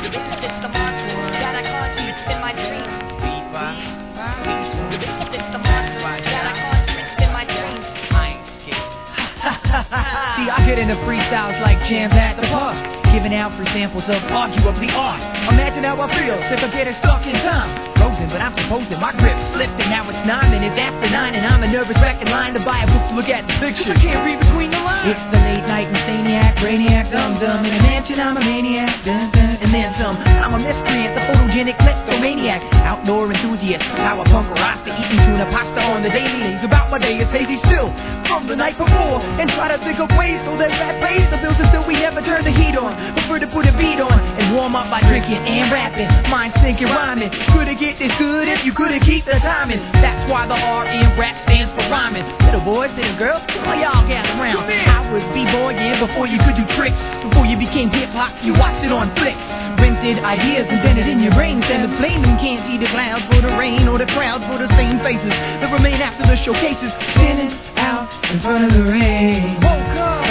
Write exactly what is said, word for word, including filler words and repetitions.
It's the monster that I conquered in my dreams. It's the monster that I conquered in my dreams. I ain't scared. See, I get into freestyles like jams at the park, giving out free samples of arguably art. Imagine how I feel if I get stuck in time. Frozen, but I'm supposing my grip slipped, and now it's nine minutes after nine, and I'm a nervous wreck in line to buy a book to look at the picture. I can't read between the lines. It's the late night insaniac, brainiac, dumb dumb. In a mansion, I'm a maniac, dun, dun, and then some. I'm a miscreant, the photogenic kleptomaniac, outdoor enthusiast, power punk rasta, eating tuna pasta on the daily. Things about my day is hazy still from the night before, and try to think of ways so that rap pays the bills until we never turn the heat on. Prefer to put a beat on and warm up by drinking and rapping, mind sinking, rhyming. Couldn't get this good if you couldn't keep the timing. That's why the R in rap stands for rhyming. Little boys, little girls, all y'all gather around. I was b-boying before you could do tricks. Before you became hip-hop, you watched it on flicks. Rented ideas invented in your brain. Instead of blame, you can't see the clouds for the rain or the crowds for the same faces that remain after the showcases. Spinning out in front of the rain. Woke up.